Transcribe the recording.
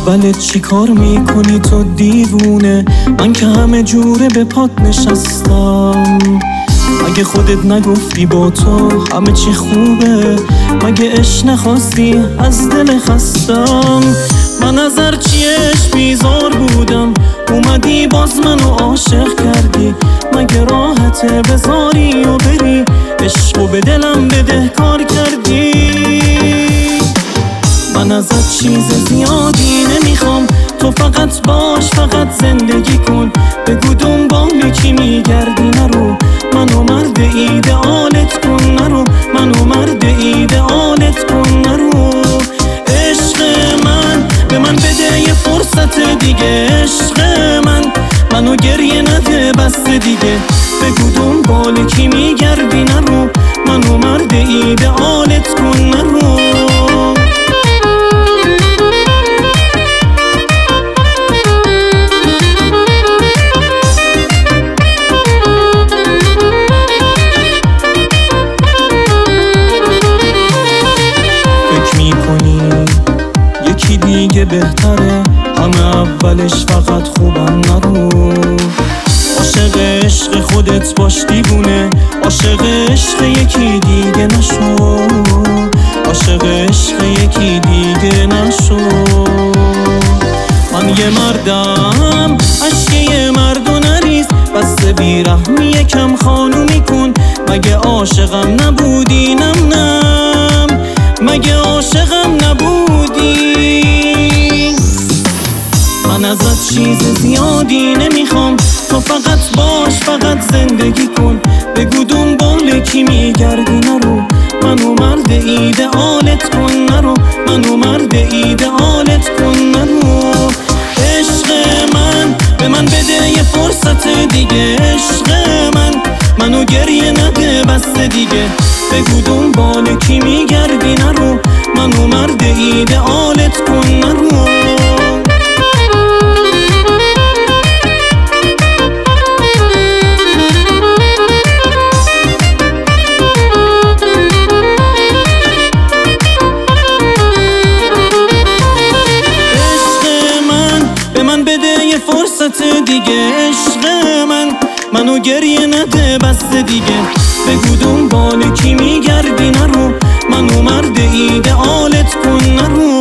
اولت چی کار میکنی تو دیوونه؟ من که همه جوره به پات نشستم. مگه خودت نگفتی با تو همه چی خوبه؟ مگه عشق نخواستی از دل خستم؟ من از هرچی عشق بیزار بودم، اومدی باز منو عاشق کردی. مگه راحته بذاری و بری؟ عشقو به دلم بدهکار کردی. من ازت چیز زیادی نمیخوام، تو فقط باش، فقط زندگی کن. بگو دنبال کی میگردی نرو، منو مرد ایدئالت کن نرو، منو مرد ایدئالت کن نرو. عشق من به من بده یه فرصت دیگه، عشق منو گریه نده بس دیگه. بگو دنبال کی میگردی نرو، منو مرد ایدئالت کن نرو. یکی دیگه بهتره، همه اولش فقط خوبم نرو. عاشق عشق خودت باش دیوونه، عاشق عشق یکی دیگه نشو، عاشق عشق یکی دیگه نشو. من یه مردم، عشق یه مردو نریز، بس بیرحمی یکم خانومی کن. مگه عاشقم نبودی؟ نم مگه عاشقم نبودی؟ من ازت چیز زیادی نمیخوام، تو فقط باش، فقط زندگی کن. بگو دنبال کی میگردی نرو، منو مرد ایدئالت کن نرو، منو مرد ایدئالت کن نرو. عشق من به من بده یه فرصت دیگه، عشق منو گریه نده بس دیگه. بگو دنبال کی میگردی نرو، منو مرد ایدئالت کن نرو. فرصت دیگه، عشق منو گریه نده بس دیگه. بگو دنبال کی میگردی نرو، منو مرد ایدئالت کن نرو.